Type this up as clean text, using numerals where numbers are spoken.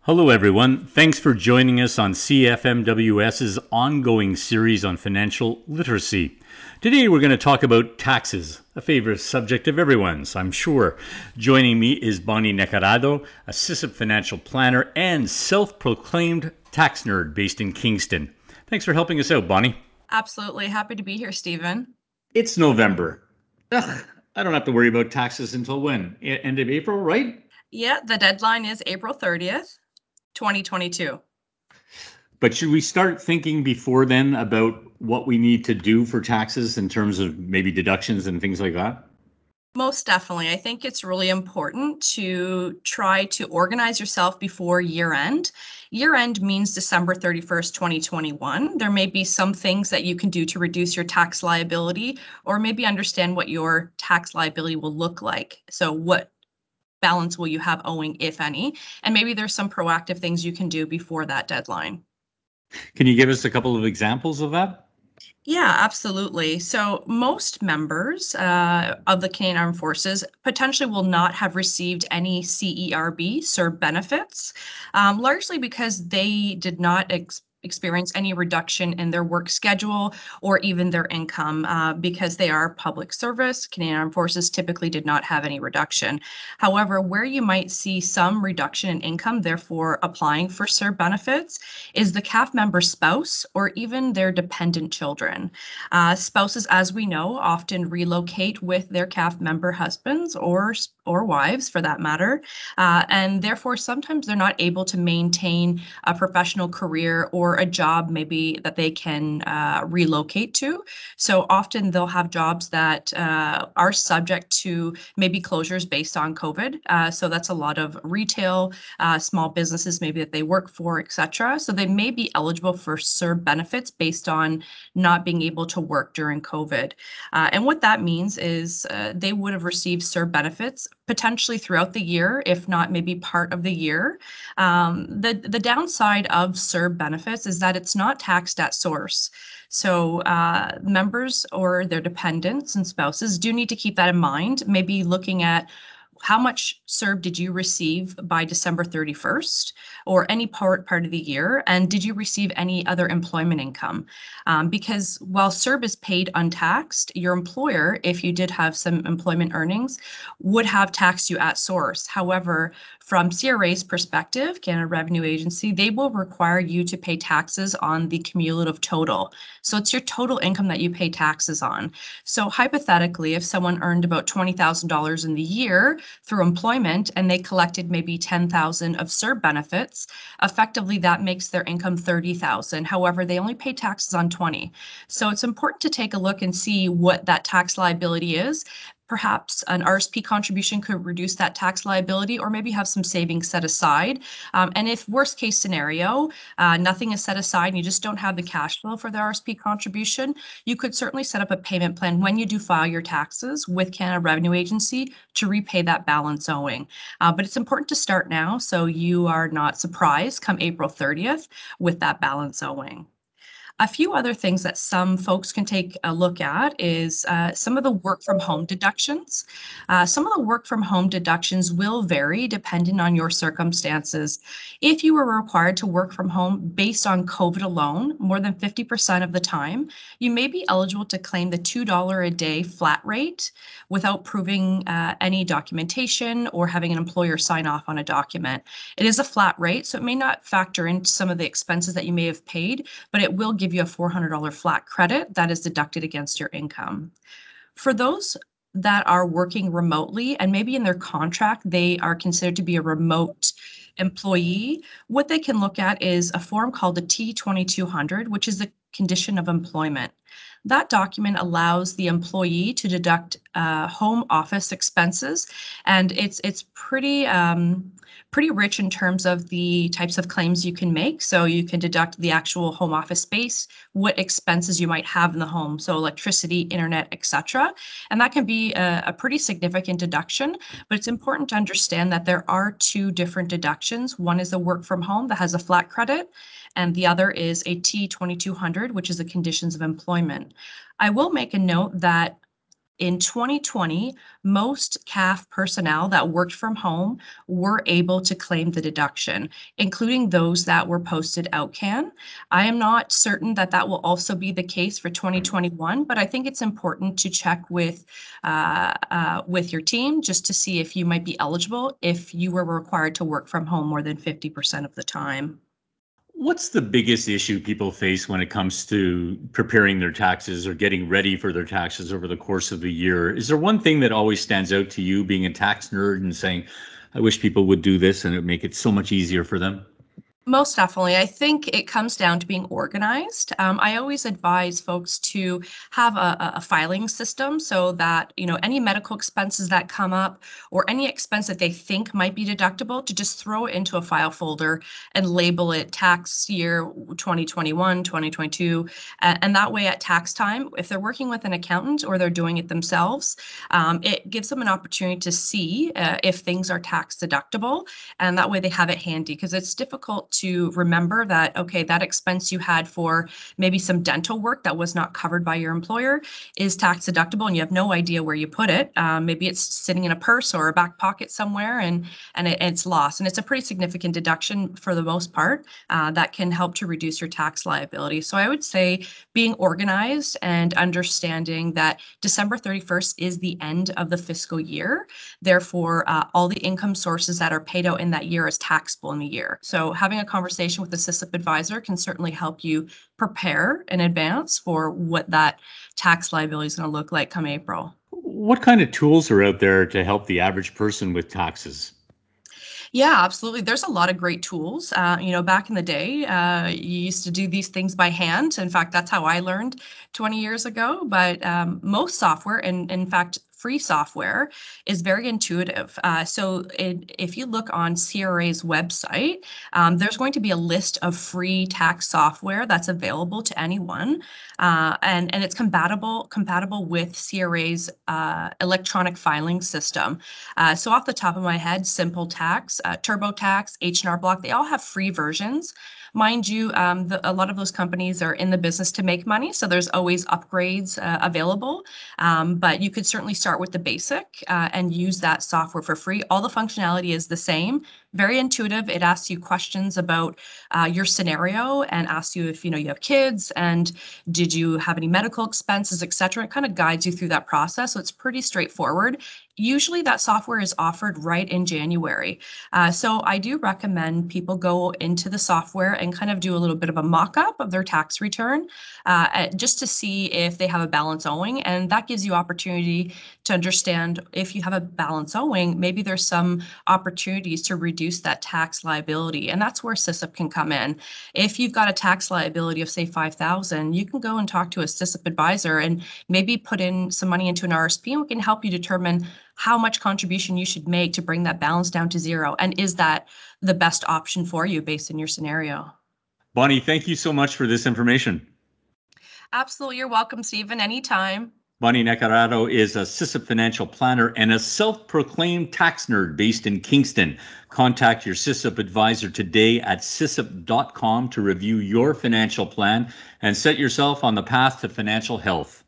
Hello, everyone. Thanks for joining us on CFMWS's ongoing series on financial literacy. Today, we're going to talk about taxes, a favorite subject of everyone's, I'm sure. Joining me is Bonnie Necarado, assistant financial planner and self-proclaimed tax nerd based in Kingston. Thanks for helping us out, Bonnie. Absolutely. Happy to be here, Stephen. It's November. Ugh, I don't have to worry about taxes until when? End of April, right? Yeah, the deadline is April 30th, 2022. But should we start thinking before then about what we need to do for taxes in terms of maybe deductions and things like that? Most definitely. I think it's really important to try to organize yourself before year end. Year end means December 31st, 2021. There may be some things that you can do to reduce your tax liability or maybe understand what your tax liability will look like. So, what balance will you have owing, if any? And maybe there's some proactive things you can do before that deadline. Can you give us a couple of examples of that? Yeah, absolutely. So most members of the Canadian Armed Forces potentially will not have received any CERB, CERB benefits, largely because they did not experience any reduction in their work schedule or even their income because they are public service. Canadian Armed Forces typically did not have any reduction. However, where you might see some reduction in income, therefore applying for CERB benefits, is the CAF member's spouse or even their dependent children. Spouses, as we know, often relocate with their CAF member husbands or wives, for that matter, and therefore sometimes they're not able to maintain a professional career or a job maybe that they can relocate to. So often they'll have jobs that are subject to maybe closures based on COVID. So that's a lot of retail, small businesses maybe that they work for, etc. So they may be eligible for CERB benefits based on not being able to work during COVID. And what that means is they would have received CERB benefits potentially throughout the year, if not maybe part of the year. The downside of CERB benefits is that it's not taxed at source. So members or their dependents and spouses do need to keep that in mind, maybe looking at how much CERB did you receive by December 31st or any part of the year? And did you receive any other employment income? Because while CERB is paid untaxed, your employer, if you did have some employment earnings, would have taxed you at source. However, from CRA's perspective, Canada Revenue Agency, they will require you to pay taxes on the cumulative total. So it's your total income that you pay taxes on. So hypothetically, if someone earned about $20,000 in the year through employment and they collected maybe 10,000 of CERB benefits, effectively that makes their income 30,000. However, they only pay taxes on 20. So it's important to take a look and see what that tax liability is. Perhaps an RSP contribution could reduce that tax liability or maybe have some savings set aside. And if worst case scenario, nothing is set aside and you just don't have the cash flow for the RSP contribution, you could certainly set up a payment plan when you do file your taxes with Canada Revenue Agency to repay that balance owing. But it's important to start now so you are not surprised come April 30th with that balance owing. A few other things that some folks can take a look at is some of the work from home deductions. Some of the work from home deductions will vary depending on your circumstances. If you were required to work from home based on COVID alone, more than 50% of the time, you may be eligible to claim the $2 a day flat rate without proving any documentation or having an employer sign off on a document. It is a flat rate, so it may not factor in some of the expenses that you may have paid, but it will give you a $400 flat credit that is deducted against your income. For those that are working remotely and maybe in their contract, they are considered to be a remote employee, what they can look at is a form called a T2200, which is the condition of employment. That document allows the employee to deduct home office expenses, and it's pretty rich in terms of the types of claims you can make. So you can deduct the actual home office space, what expenses you might have in the home, so electricity, internet, etc. And that can be a pretty significant deduction, but it's important to understand that there are two different deductions. One is a work from home that has a flat credit, and the other is a T2200, which is the conditions of employment. I will make a note that In 2020, most CAF personnel that worked from home were able to claim the deduction, including those that were posted outcan. I am not certain that that will also be the case for 2021, but I think it's important to check with your team just to see if you might be eligible if you were required to work from home more than 50% of the time. What's the biggest issue people face when it comes to preparing their taxes or getting ready for their taxes over the course of the year? Is there one thing that always stands out to you being a tax nerd and saying, I wish people would do this and it would make it so much easier for them? Most definitely. I think it comes down to being organized. I always advise folks to have a filing system so that, any medical expenses that come up or any expense that they think might be deductible to just throw it into a file folder and label it tax year 2021, 2022. And that way at tax time, if they're working with an accountant or they're doing it themselves, it gives them an opportunity to see if things are tax deductible, and that way they have it handy because it's difficult to remember that, okay, that expense you had for maybe some dental work that was not covered by your employer is tax deductible and you have no idea where you put it. Maybe it's sitting in a purse or a back pocket somewhere, and it's lost. And it's a pretty significant deduction for the most part that can help to reduce your tax liability. So I would say being organized and understanding that December 31st is the end of the fiscal year. Therefore, all the income sources that are paid out in that year is taxable in the year. So having a conversation with the SISIP advisor can certainly help you prepare in advance for what that tax liability is going to look like come April. What kind of tools are out there to help the average person with taxes? Yeah, absolutely. There's a lot of great tools. Back in the day, you used to do these things by hand. In fact, that's how I learned 20 years ago. But most software, and in fact, free software, is very intuitive. If you look on CRA's website, there's going to be a list of free tax software that's available to anyone, and it's compatible with CRA's electronic filing system. So off the top of my head, Simple Tax, TurboTax, H&R Block, they all have free versions. Mind you, a lot of those companies are in the business to make money, so there's always upgrades available. But you could certainly start with the basic and use that software for free. All the functionality is the same, very intuitive. It asks you questions about your scenario and asks you if you have kids and did you have any medical expenses, et cetera. It kind of guides you through that process. So it's pretty straightforward. Usually that software is offered right in January. So I do recommend people go into the software and kind of do a little bit of a mock-up of their tax return just to see if they have a balance owing. And that gives you opportunity to understand if you have a balance owing, maybe there's some opportunities to reduce that tax liability. And that's where SISIP can come in. If you've got a tax liability of say 5,000, you can go and talk to a SISIP advisor and maybe put in some money into an RSP, and we can help you determine how much contribution you should make to bring that balance down to zero. And is that the best option for you based on your scenario? Bonnie, thank you so much for this information. Absolutely. You're welcome, Stephen, anytime. Bonnie Nacarado is a SISIP financial planner and a self-proclaimed tax nerd based in Kingston. Contact your SISIP advisor today at sisip.com to review your financial plan and set yourself on the path to financial health.